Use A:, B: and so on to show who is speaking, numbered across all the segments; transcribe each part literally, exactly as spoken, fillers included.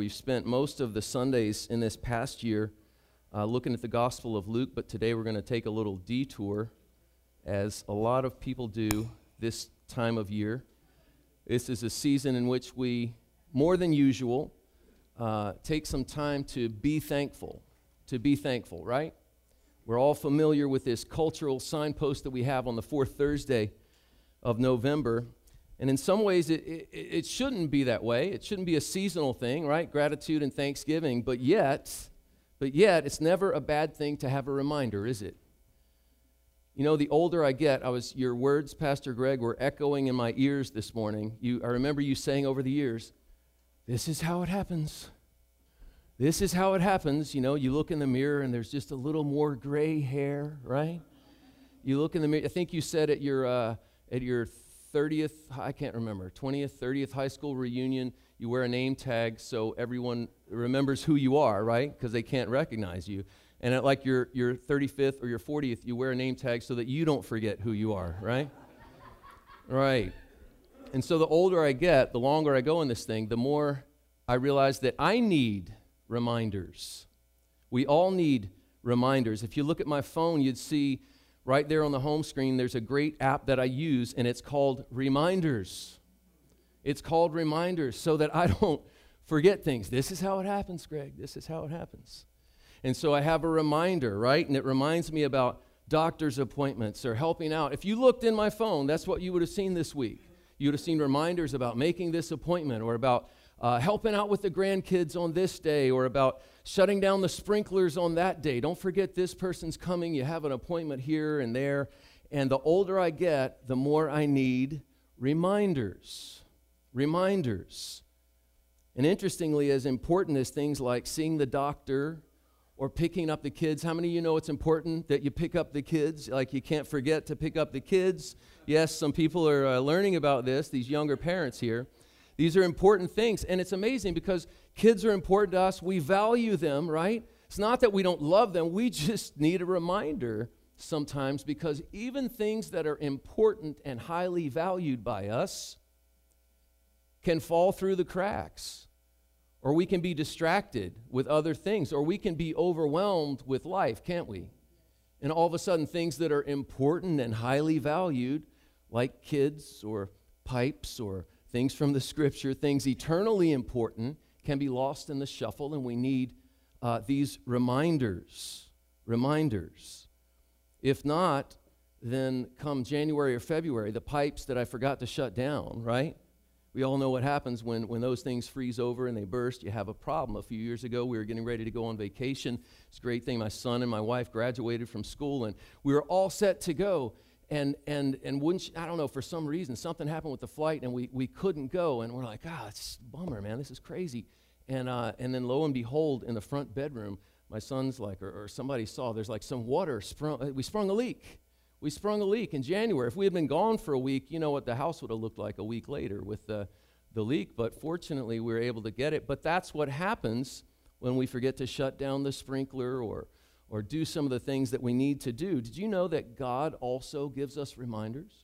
A: We've spent most of the Sundays in this past year uh, looking at the Gospel of Luke, but today we're going to take a little detour, as a lot of people do this time of year. This is a season in which we, more than usual, uh, take some time to be thankful, to be thankful, right? We're all familiar with this cultural signpost that we have on the fourth Thursday of November. And in some ways, it, it, it shouldn't be that way. It shouldn't be a seasonal thing, right? Gratitude and thanksgiving. But yet, but yet, it's never a bad thing to have a reminder, is it? You know, the older I get, I was your words, Pastor Greg, were echoing in my ears this morning. You, I remember you saying over the years, this is how it happens. This is how it happens. You know, you look in the mirror and there's just a little more gray hair, right? You look in the mirror. I think you said at your uh, at your thirtieth, I can't remember, twentieth, thirtieth high school reunion, you wear a name tag so everyone remembers who you are, right? Because they can't recognize you. And at like your, your thirty-fifth or your fortieth, you wear a name tag so that you don't forget who you are, right? Right. And so the older I get, the longer I go in this thing, the more I realize that I need reminders. We all need reminders. If you look at my phone, you'd see right there on the home screen, there's a great app that I use, and it's called Reminders. It's called Reminders so that I don't forget things. This is how it happens, Greg. This is how it happens. And so I have a reminder, right? And it reminds me about doctor's appointments or helping out. If you looked in my phone, that's what you would have seen this week. You would have seen reminders about making this appointment or about uh, helping out with the grandkids on this day or about shutting down the sprinklers on that day. Don't forget this person's coming. You have an appointment here and there. And the older I get, the more I need reminders. Reminders. And interestingly, as important as things like seeing the doctor or picking up the kids, how many of you know it's important that you pick up the kids? Like you can't forget to pick up the kids. Yes, some people are uh, learning about this, these younger parents here. These are important things, and it's amazing because kids are important to us. We value them, right? It's not that we don't love them. We just need a reminder sometimes because even things that are important and highly valued by us can fall through the cracks, or we can be distracted with other things, or we can be overwhelmed with life, can't we? And all of a sudden, things that are important and highly valued, like kids or pipes or things from the Scripture, things eternally important, can be lost in the shuffle, and we need uh, these reminders, reminders. If not, then come January or February, the pipes that I forgot to shut down, right? We all know what happens when, when those things freeze over and they burst. You have a problem. A few years ago, we were getting ready to go on vacation. It's a great thing. My son and my wife graduated from school, and we were all set to go. And and and wouldn't you, I don't know, for some reason, something happened with the flight, and we, we couldn't go. And we're like, ah, it's a bummer, man. This is crazy. And uh, and then lo and behold, in the front bedroom, my son's like, or, or somebody saw, there's like some water sprung. We sprung a leak. We sprung a leak in January. If we had been gone for a week, you know what the house would have looked like a week later with the, the leak. But fortunately, we were able to get it. But that's what happens when we forget to shut down the sprinkler or or do some of the things that we need to do. Did you know that God also gives us reminders?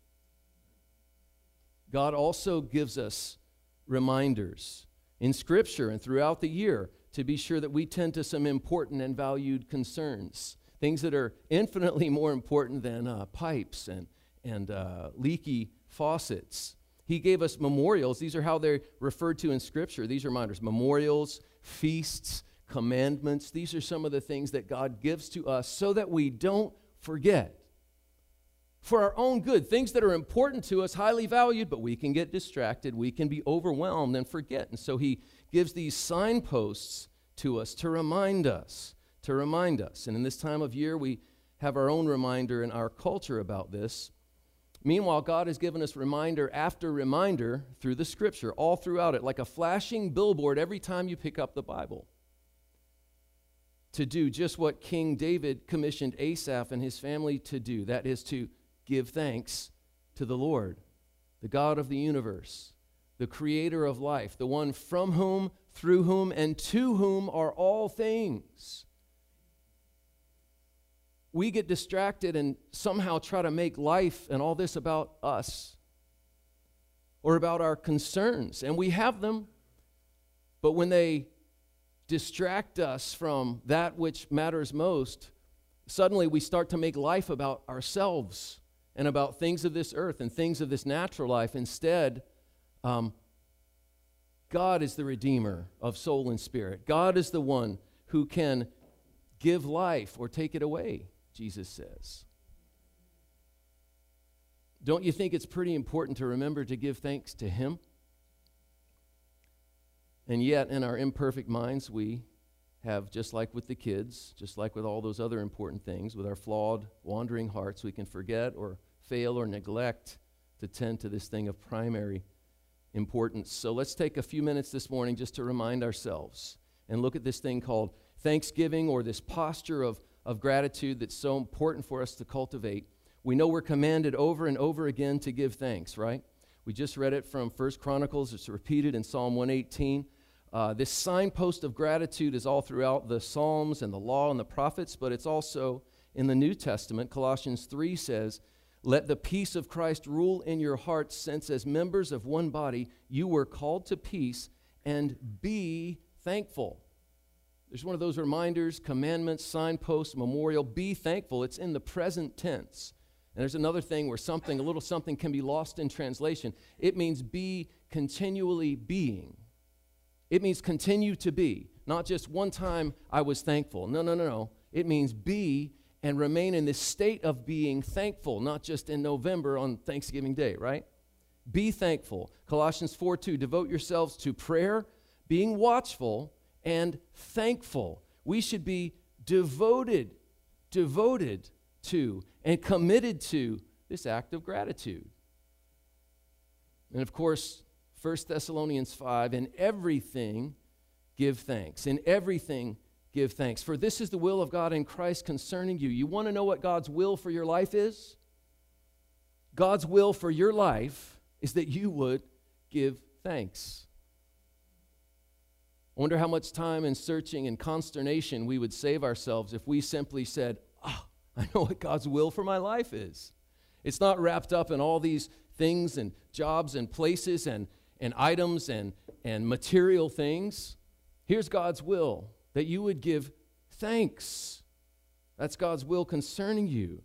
A: God also gives us reminders in Scripture and throughout the year to be sure that we tend to some important and valued concerns, things that are infinitely more important than uh, pipes and, and uh, leaky faucets. He gave us memorials. These are how they're referred to in Scripture. These are reminders, memorials, feasts, commandments. These are some of the things that God gives to us so that we don't forget. For our own good, things that are important to us, highly valued, but we can get distracted, we can be overwhelmed and forget. And so he gives these signposts to us to remind us, to remind us. And in this time of year, we have our own reminder in our culture about this. Meanwhile, God has given us reminder after reminder through the Scripture, all throughout it, like a flashing billboard every time you pick up the Bible, to do just what King David commissioned Asaph and his family to do. That is to give thanks to the Lord, the God of the universe, the creator of life, the one from whom, through whom, and to whom are all things. We get distracted and somehow try to make life and all this about us or about our concerns. And we have them, but when they distract us from that which matters most, suddenly we start to make life about ourselves and about things of this earth and things of this natural life. Instead, um, God is the Redeemer of soul and spirit. God is the one who can give life or take it away, Jesus says. Don't you think it's pretty important to remember to give thanks to Him? And yet, in our imperfect minds, we have, just like with the kids, just like with all those other important things, with our flawed, wandering hearts, we can forget or fail or neglect to tend to this thing of primary importance. So let's take a few minutes this morning just to remind ourselves and look at this thing called thanksgiving, or this posture of, of gratitude that's so important for us to cultivate. We know we're commanded over and over again to give thanks, right? We just read it from First Chronicles. It's repeated in Psalm one eighteen. Uh, this signpost of gratitude is all throughout the Psalms and the Law and the Prophets, but it's also in the New Testament. Colossians three says, "Let the peace of Christ rule in your hearts, since as members of one body you were called to peace, and be thankful." There's one of those reminders, commandments, signposts, memorial. Be thankful. It's in the present tense. And there's another thing where something, a little something can be lost in translation. It means be continually being. It means continue to be. Not just one time I was thankful. No, no, no, no. It means be and remain in this state of being thankful, not just in November on Thanksgiving Day, right? Be thankful. Colossians four two, devote yourselves to prayer, being watchful, and thankful. We should be devoted, devoted to, and committed to this act of gratitude. And of course, First Thessalonians five, in everything give thanks. In everything give thanks. For this is the will of God in Christ concerning you. You want to know what God's will for your life is? God's will for your life is that you would give thanks. I wonder how much time and searching and consternation we would save ourselves if we simply said, "Oh, I know what God's will for my life is." It's not wrapped up in all these things and jobs and places and, and items and, and material things. Here's God's will, that you would give thanks. That's God's will concerning you.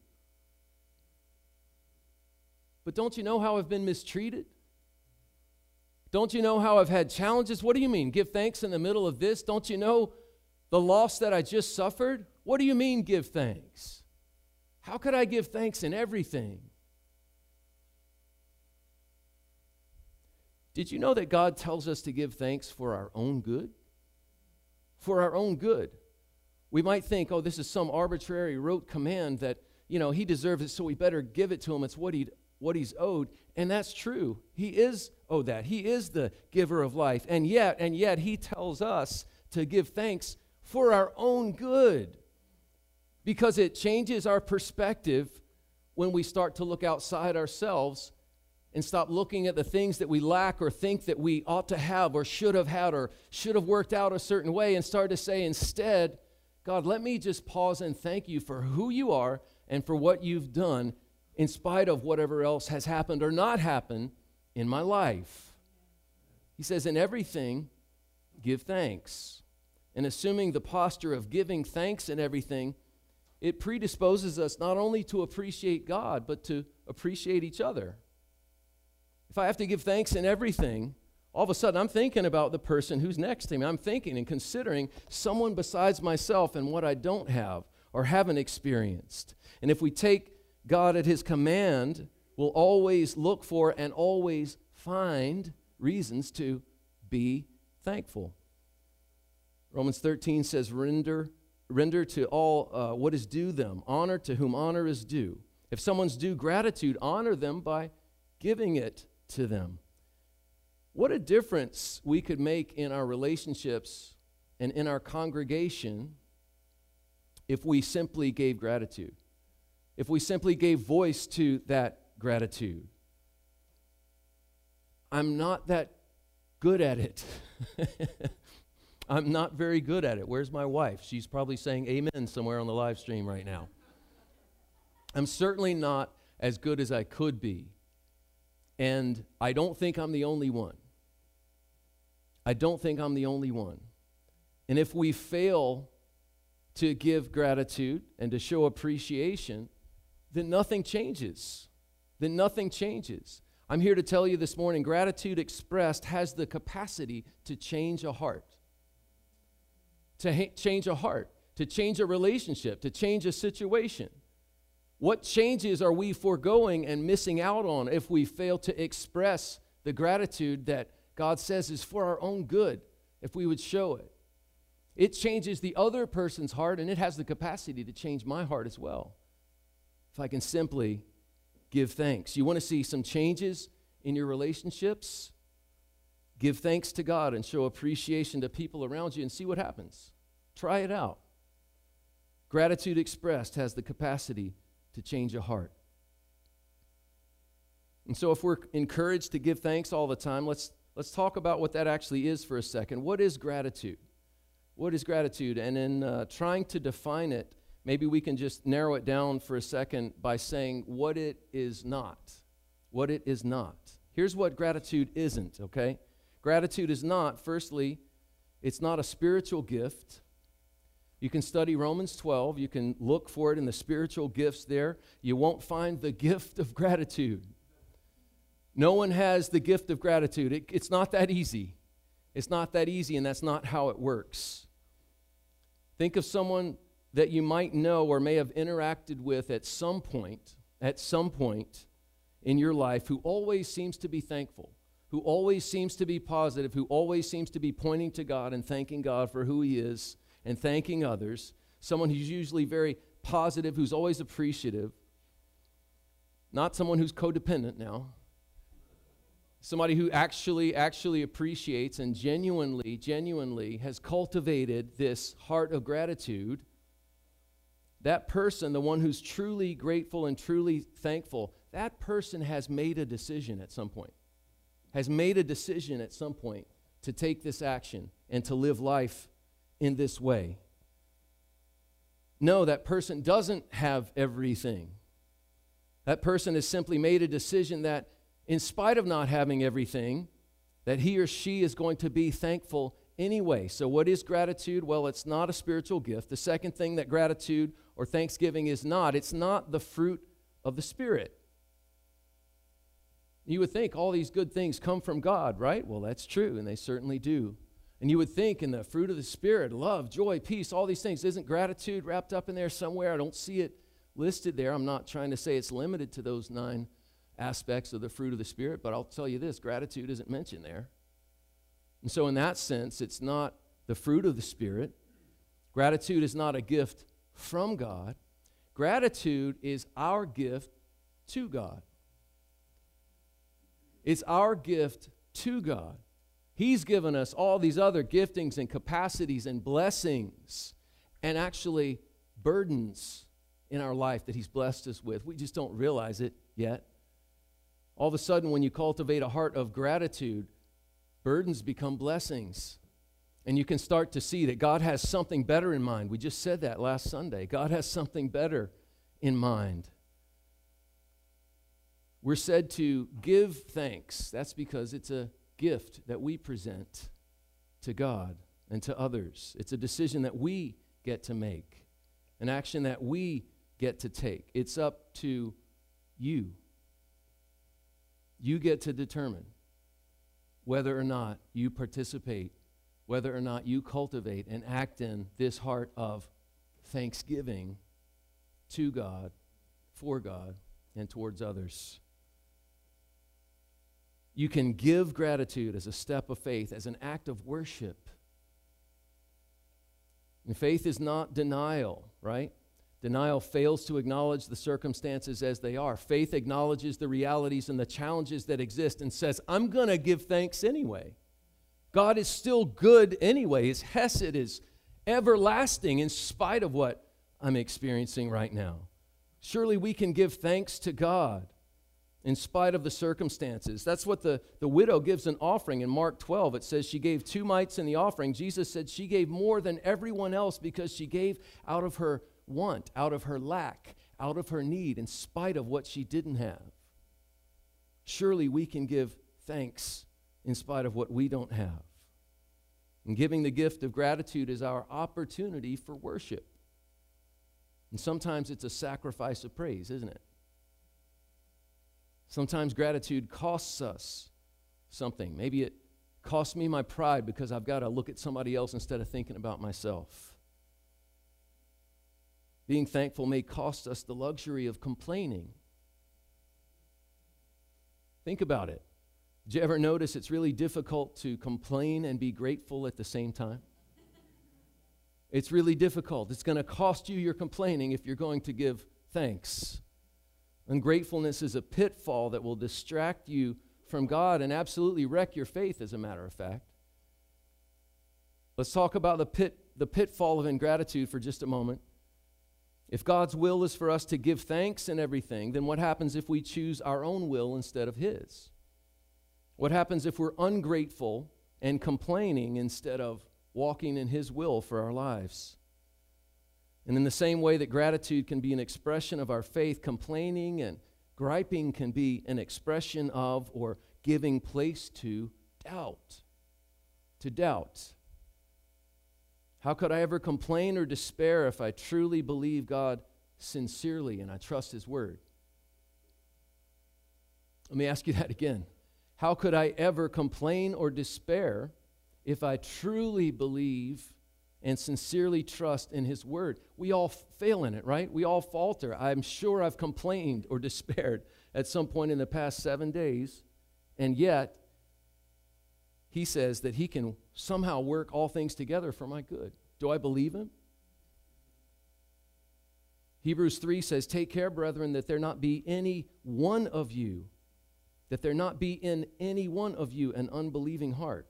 A: But don't you know how I've been mistreated? Don't you know how I've had challenges? What do you mean, give thanks in the middle of this? Don't you know the loss that I just suffered? What do you mean, give thanks? How could I give thanks in everything? Did you know that God tells us to give thanks for our own good? For our own good. We might think, oh, this is some arbitrary rote command that, you know, he deserves it, so we better give it to him. It's what he what he's owed. And that's true. He is owed that. He is the giver of life. And yet, and yet he tells us to give thanks for our own good, because it changes our perspective when we start to look outside ourselves and stop looking at the things that we lack or think that we ought to have or should have had or should have worked out a certain way, and start to say instead, God, let me just pause and thank you for who you are and for what you've done in spite of whatever else has happened or not happened in my life. He says, in everything, give thanks. And assuming the posture of giving thanks in everything, it predisposes us not only to appreciate God, but to appreciate each other. If I have to give thanks in everything, all of a sudden I'm thinking about the person who's next to me. I'm thinking and considering someone besides myself and what I don't have or haven't experienced. And if we take God at his command, we'll always look for and always find reasons to be thankful. Romans thirteen says, render, render to all uh, what is due them, honor to whom honor is due. If someone's due gratitude, honor them by giving it to them. What a difference we could make in our relationships and in our congregation if we simply gave gratitude, if we simply gave voice to that gratitude. I'm not that good at it. I'm not very good at it. Where's my wife? She's probably saying amen somewhere on the live stream right now. I'm certainly not as good as I could be. And I don't think I'm the only one. I don't think I'm the only one. And if we fail to give gratitude and to show appreciation, then nothing changes. Then nothing changes. I'm here to tell you this morning, gratitude expressed has the capacity to change a heart. To ha- change a heart, to change a relationship, to change a situation. What changes are we foregoing and missing out on if we fail to express the gratitude that God says is for our own good, if we would show it? It changes the other person's heart, and it has the capacity to change my heart as well, if I can simply give thanks. You want to see some changes in your relationships? Give thanks to God and show appreciation to people around you and see what happens. Try it out. Gratitude expressed has the capacity to change a heart. And so if we're encouraged to give thanks all the time, let's let's talk about what that actually is for a second. What is gratitude? What is gratitude? And in uh, trying to define it, maybe we can just narrow it down for a second by saying what it is not. What it is not. Here's what gratitude isn't, okay? Gratitude is not, firstly, it's not a spiritual gift. You can study Romans twelve. You can look for it in the spiritual gifts there. You won't find the gift of gratitude. No one has the gift of gratitude. It, it's not that easy. It's not that easy, and that's not how it works. Think of someone that you might know or may have interacted with at some point, at some point in your life, who always seems to be thankful, who always seems to be positive, who always seems to be pointing to God and thanking God for who He is and thanking others, someone who's usually very positive, who's always appreciative, not someone who's codependent now, somebody who actually, actually appreciates and genuinely, genuinely has cultivated this heart of gratitude. That person, the one who's truly grateful and truly thankful, that person has made a decision at some point, has made a decision at some point to take this action and to live life in this way. No, that person doesn't have everything. That person has simply made a decision that in spite of not having everything, that he or she is going to be thankful anyway. So what is gratitude? Well, it's not a spiritual gift. The second thing that gratitude or thanksgiving is not, it's not the fruit of the Spirit. You would think all these good things come from God, right? Well, that's true, and they certainly do. And you would think in the fruit of the Spirit, love, joy, peace, all these things, isn't gratitude wrapped up in there somewhere? I don't see it listed there. I'm not trying to say it's limited to those nine aspects of the fruit of the Spirit, but I'll tell you this, gratitude isn't mentioned there. And so in that sense, it's not the fruit of the Spirit. Gratitude is not a gift from God. Gratitude is our gift to God. It's our gift to God. He's given us all these other giftings and capacities and blessings and actually burdens in our life that He's blessed us with. We just don't realize it yet. All of a sudden, when you cultivate a heart of gratitude, burdens become blessings. And you can start to see that God has something better in mind. We just said that last Sunday. God has something better in mind. We're said to give thanks. That's because it's a gift that we present to God and to others. It's a decision that we get to make, an action that we get to take. It's up to you. You get to determine whether or not you participate, whether or not you cultivate and act in this heart of thanksgiving to God, for God, and towards others. You can give gratitude as a step of faith, as an act of worship. And faith is not denial, right? Denial fails to acknowledge the circumstances as they are. Faith acknowledges the realities and the challenges that exist and says, I'm going to give thanks anyway. God is still good anyway. His hesed is everlasting in spite of what I'm experiencing right now. Surely we can give thanks to God in spite of the circumstances. That's what the, the widow gives an offering in Mark twelve. It says she gave two mites in the offering. Jesus said she gave more than everyone else because she gave out of her want, out of her lack, out of her need, in spite of what she didn't have. Surely we can give thanks in spite of what we don't have. And giving the gift of gratitude is our opportunity for worship. And sometimes it's a sacrifice of praise, isn't it? Sometimes gratitude costs us something. Maybe it costs me my pride because I've got to look at somebody else instead of thinking about myself. Being thankful may cost us the luxury of complaining. Think about it. Did you ever notice it's really difficult to complain and be grateful at the same time? It's really difficult. It's going to cost you your complaining if you're going to give thanks. Ungratefulness is a pitfall that will distract you from God and absolutely wreck your faith, as a matter of fact. Let's talk about the pit, the pitfall of ingratitude for just a moment. If God's will is for us to give thanks in everything, then what happens if we choose our own will instead of His? What happens if we're ungrateful and complaining instead of walking in His will for our lives? And in the same way that gratitude can be an expression of our faith, complaining and griping can be an expression of or giving place to doubt. To doubt. How could I ever complain or despair if I truly believe God sincerely and I trust His word? Let me ask you that again. How could I ever complain or despair if I truly believe and sincerely trust in His word? We all fail in it, right? We all falter. I'm sure I've complained or despaired at some point in the past seven days, and yet He says that He can somehow work all things together for my good. Do I believe Him? Hebrews three says, "Take care, brethren, that there not be any one of you, that there not be in any one of you an unbelieving heart."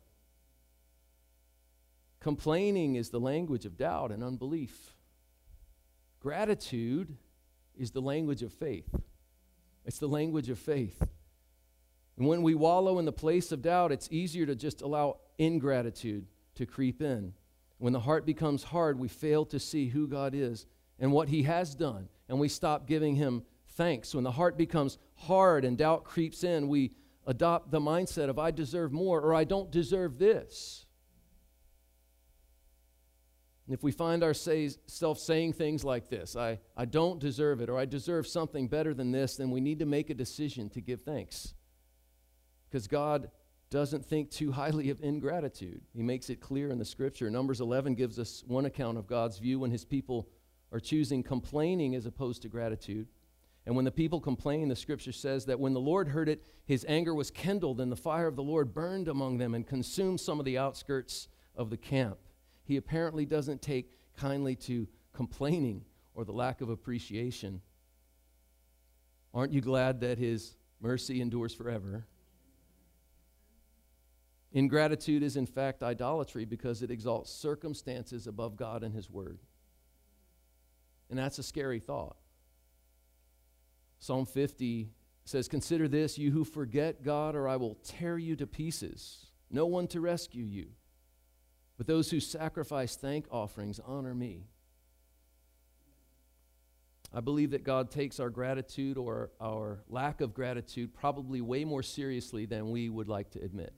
A: Complaining is the language of doubt and unbelief. Gratitude is the language of faith. It's the language of faith. And when we wallow in the place of doubt, it's easier to just allow ingratitude to creep in. When the heart becomes hard, we fail to see who God is and what He has done, and we stop giving Him thanks. When the heart becomes hard and doubt creeps in, we adopt the mindset of I deserve more or I don't deserve this. And if we find ourselves saying things like this, I, I don't deserve it, or I deserve something better than this, then we need to make a decision to give thanks. Because God doesn't think too highly of ingratitude. He makes it clear in the Scripture. Numbers eleven gives us one account of God's view when His people are choosing complaining as opposed to gratitude. And when the people complain, the Scripture says that when the Lord heard it, His anger was kindled, and the fire of the Lord burned among them and consumed some of the outskirts of the camp. He apparently doesn't take kindly to complaining or the lack of appreciation. Aren't you glad that His mercy endures forever? Ingratitude is in fact idolatry because it exalts circumstances above God and His word. And that's a scary thought. Psalm fifty says, "Consider this, you who forget God, or I will tear you to pieces. No one to rescue you. But those who sacrifice thank offerings honor me." I believe that God takes our gratitude or our lack of gratitude probably way more seriously than we would like to admit.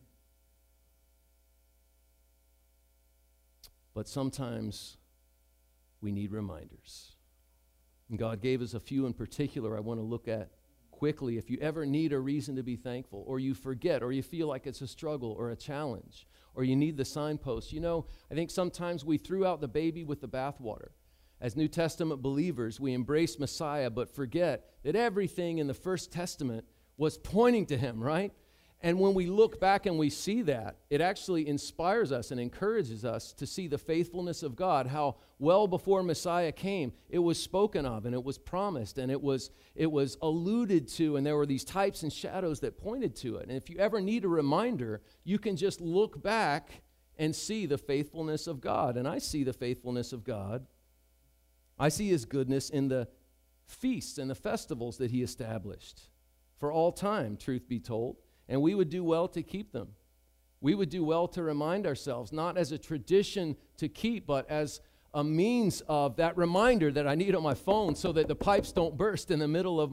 A: But sometimes we need reminders. And God gave us a few in particular I want to look at quickly. If you ever need a reason to be thankful, or you forget, or you feel like it's a struggle or a challenge, or you need the signpost. You know, I think sometimes we threw out the baby with the bathwater. As New Testament believers, we embrace Messiah, but forget that everything in the First Testament was pointing to Him, right? And when we look back and we see that, it actually inspires us and encourages us to see the faithfulness of God, how well before Messiah came, it was spoken of and it was promised and it was, it was alluded to, and there were these types and shadows that pointed to it. And if you ever need a reminder, you can just look back and see the faithfulness of God. And I see the faithfulness of God. I see His goodness in the feasts and the festivals that He established for all time, truth be told. And we would do well to keep them. We would do well to remind ourselves, not as a tradition to keep, but as a means of that reminder that I need on my phone so that the pipes don't burst in the middle of my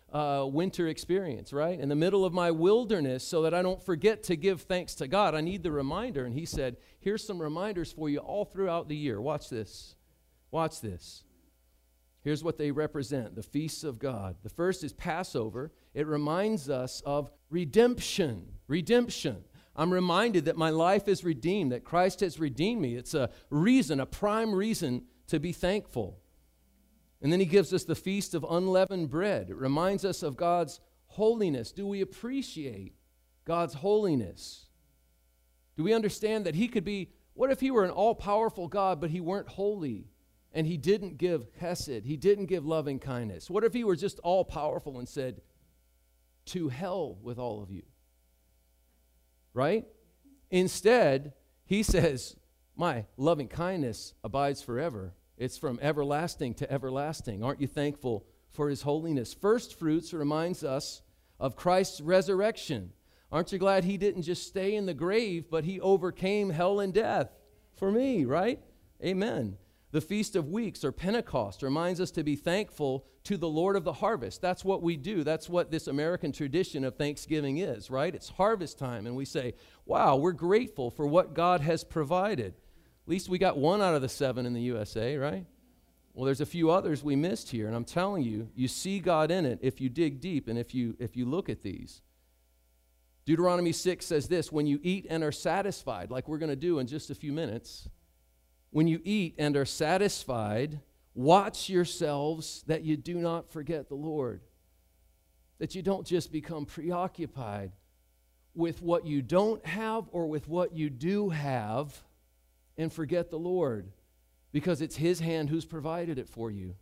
A: uh, winter experience, right? In the middle of my wilderness, so that I don't forget to give thanks to God. I need the reminder. And he said, here's some reminders for you all throughout the year. Watch this. Watch this. Here's what they represent, the feasts of God. The first is Passover. It reminds us of redemption. Redemption. I'm reminded that my life is redeemed, that Christ has redeemed me. It's a reason, a prime reason to be thankful. And then he gives us the Feast of Unleavened Bread. It reminds us of God's holiness. Do we appreciate God's holiness? Do we understand that he could be, what if he were an all-powerful God, but he weren't holy? And he didn't give chesed. He didn't give loving kindness. What if he were just all-powerful and said, to hell with all of you? Right? Instead, he says, my loving kindness abides forever. It's from everlasting to everlasting. Aren't you thankful for his holiness? First fruits reminds us of Christ's resurrection. Aren't you glad he didn't just stay in the grave, but he overcame hell and death for me, right? Amen. The Feast of Weeks, or Pentecost, reminds us to be thankful to the Lord of the harvest. That's what we do. That's what this American tradition of Thanksgiving is, right? It's harvest time, and we say, wow, we're grateful for what God has provided. At least we got one out of the seven in the U S A, right? Well, there's a few others we missed here, and I'm telling you, you see God in it if you dig deep and if you if you look at these. Deuteronomy six says this, when you eat and are satisfied, like we're going to do in just a few minutes, when you eat and are satisfied, watch yourselves that you do not forget the Lord, that you don't just become preoccupied with what you don't have or with what you do have and forget the Lord, because it's his hand who's provided it for you.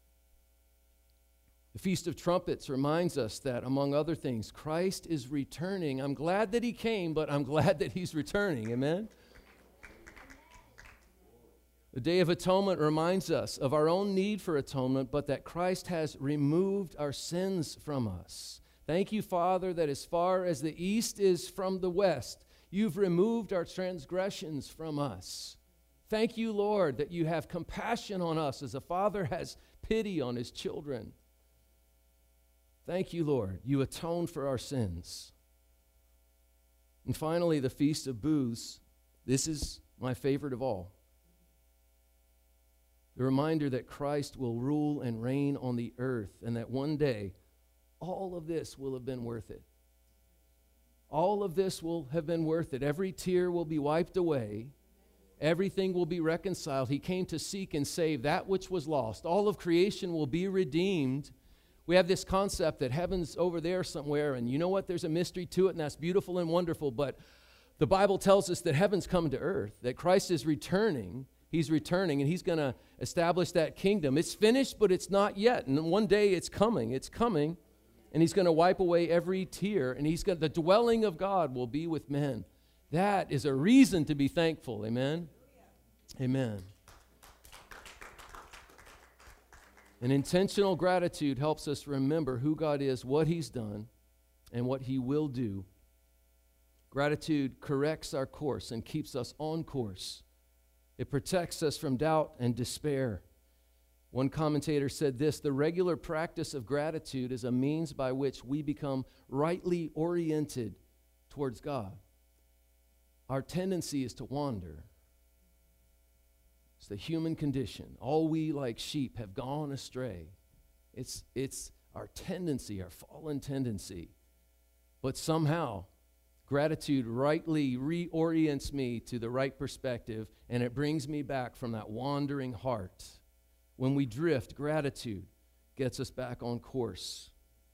A: The Feast of Trumpets reminds us that, among other things, Christ is returning. I'm glad that he came, but I'm glad that he's returning. Amen? The Day of Atonement reminds us of our own need for atonement, but that Christ has removed our sins from us. Thank you, Father, that as far as the east is from the west, you've removed our transgressions from us. Thank you, Lord, that you have compassion on us as a father has pity on his children. Thank you, Lord. You atone for our sins. And finally, the Feast of Booths. This is my favorite of all. The reminder that Christ will rule and reign on the earth, and that one day all of this will have been worth it. All of this will have been worth it. Every tear will be wiped away. Everything will be reconciled. He came to seek and save that which was lost. All of creation will be redeemed. We have this concept that heaven's over there somewhere, and you know what? There's a mystery to it, and that's beautiful and wonderful, but the Bible tells us that heaven's come to earth, that Christ is returning. He's returning, and he's going to establish that kingdom. It's finished, but it's not yet, and one day it's coming. It's coming. And he's going to wipe away every tear, and he's going the dwelling of God will be with men. That is a reason to be thankful. Amen. Amen. An intentional gratitude helps us remember who God is, what he's done, and what he will do. Gratitude corrects our course and keeps us on course. It protects us from doubt and despair. One commentator said this, the regular practice of gratitude is a means by which we become rightly oriented towards God. Our tendency is to wander. It's the human condition. All we like sheep have gone astray. It's, it's our tendency, our fallen tendency. But somehow, gratitude rightly reorients me to the right perspective, and it brings me back from that wandering heart. When we drift, gratitude gets us back on course.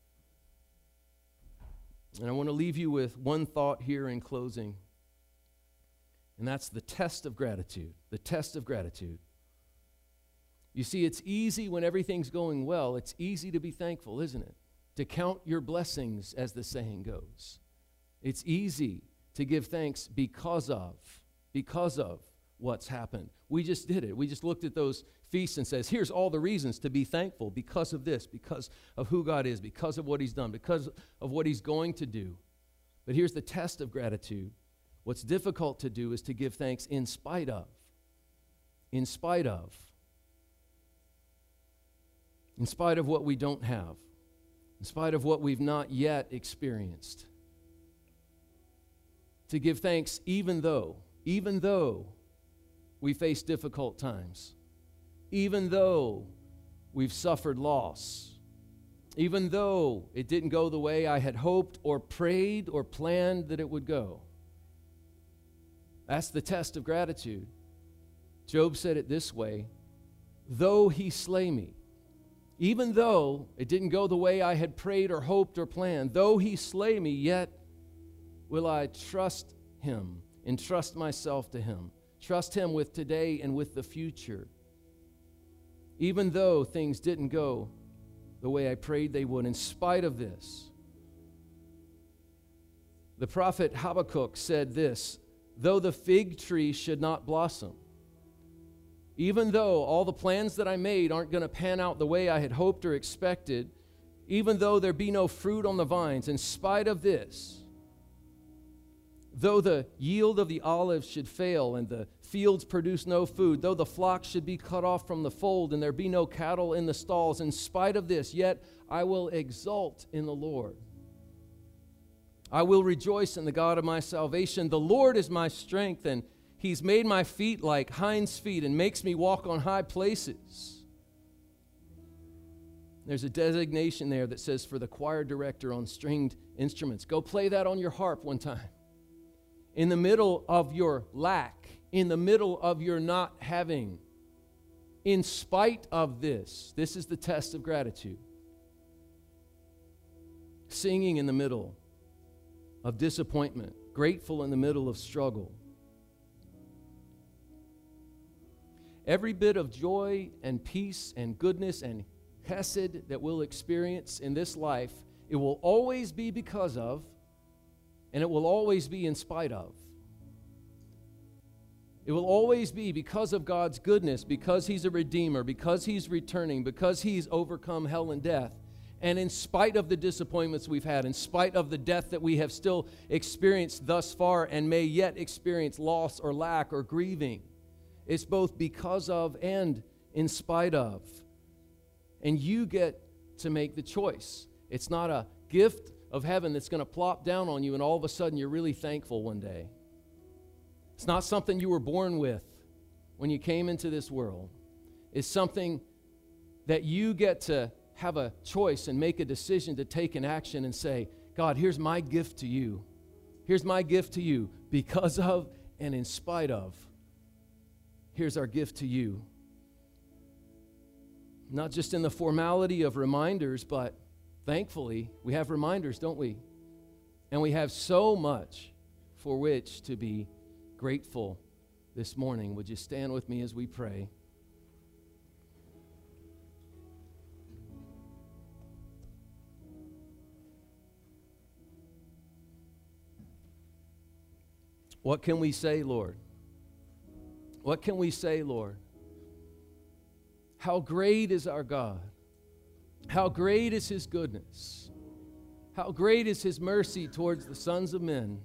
A: And I want to leave you with one thought here in closing, and that's the test of gratitude. The test of gratitude. You see, it's easy when everything's going well. It's easy to be thankful, isn't it? To count your blessings, as the saying goes. It's easy to give thanks because of, because of what's happened. We just did it. We just looked at those feasts and says, here's all the reasons to be thankful because of this, because of who God is, because of what he's done, because of what he's going to do. But here's the test of gratitude. What's difficult to do is to give thanks in spite of. In spite of. In spite of what we don't have. in spite of what we've not yet experienced. To give thanks even though, even though we face difficult times, even though we've suffered loss, even though it didn't go the way I had hoped or prayed or planned that it would go. That's the test of gratitude. Job said it this way, though he slay me, even though it didn't go the way I had prayed or hoped or planned, though he slay me, yet will I trust him, entrust myself to him, trust him with today and with the future. Even though things didn't go the way I prayed they would, in spite of this. The prophet Habakkuk said this, though the fig tree should not blossom, even though all the plans that I made aren't going to pan out the way I had hoped or expected, even though there be no fruit on the vines, in spite of this, though the yield of the olives should fail and the fields produce no food, though the flock should be cut off from the fold and there be no cattle in the stalls, in spite of this, yet I will exult in the Lord. I will rejoice in the God of my salvation. The Lord is my strength, and he's made my feet like hinds' feet and makes me walk on high places. There's a designation there that says for the choir director on stringed instruments. Go play that on your harp one time. In the middle of your lack, in the middle of your not having, in spite of this, this is the test of gratitude. Singing in the middle of disappointment, grateful in the middle of struggle. Every bit of joy and peace and goodness and chesed that we'll experience in this life, it will always be because of, and it will always be in spite of. It will always be because of God's goodness, because he's a redeemer, because he's returning, because he's overcome hell and death. And in spite of the disappointments we've had, in spite of the death that we have still experienced thus far and may yet experience loss or lack or grieving, it's both because of and in spite of. And you get to make the choice. It's not a gift of heaven that's going to plop down on you and all of a sudden you're really thankful one day. It's not something you were born with when you came into this world. It's something that you get to have a choice and make a decision to take an action and say, God, here's my gift to you. Here's my gift to you because of and in spite of. Here's our gift to you. Not just in the formality of reminders, but thankfully, we have reminders, don't we? And we have so much for which to be grateful this morning. Would you stand with me as we pray? What can we say, Lord? What can we say, Lord? How great is our God? How great is his goodness? How great is his mercy towards the sons of men?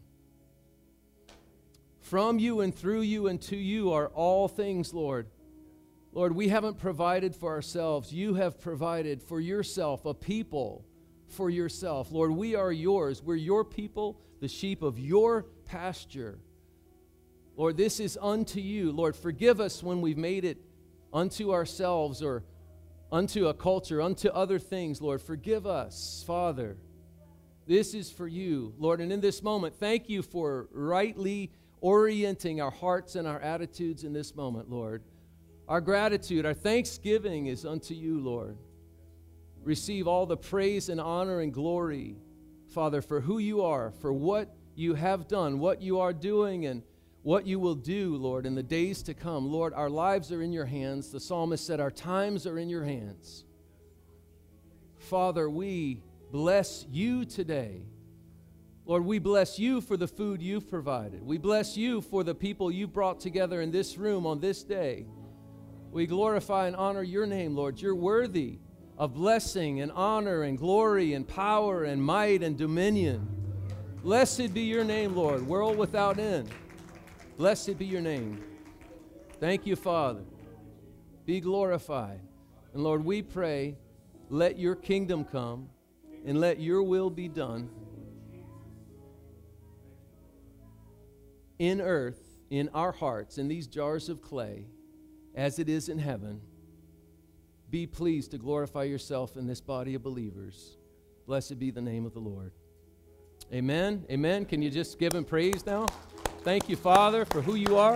A: From you and through you and to you are all things, Lord. Lord, we haven't provided for ourselves. You have provided for yourself, a people for yourself. Lord, we are yours. We're your people, the sheep of your pasture. Lord, this is unto you. Lord, forgive us when we've made it unto ourselves or unto a culture, unto other things. Lord, forgive us, Father. This is for you, Lord. And in this moment, thank you for rightly orienting our hearts and our attitudes in this moment, Lord. Our gratitude, our thanksgiving is unto you, Lord. Receive all the praise and honor and glory, Father, for who you are, for what you have done, what you are doing, and what you will do, Lord, in the days to come. Lord, our lives are in your hands. The psalmist said, our times are in your hands. Father, we bless you today. Lord, we bless you for the food you've provided. We bless you for the people you've brought together in this room on this day. We glorify and honor your name, Lord. You're worthy of blessing and honor and glory and power and might and dominion. Blessed be your name, Lord, world without end. Blessed be your name. Thank you, Father. Be glorified. And Lord, we pray, let your kingdom come. and let your will be done in earth, in our hearts, in these jars of clay, as it is in heaven. Be pleased to glorify yourself in this body of believers. Blessed be the name of the Lord. Amen. Amen. Can you just give him praise now? Thank you, Father, for who you are.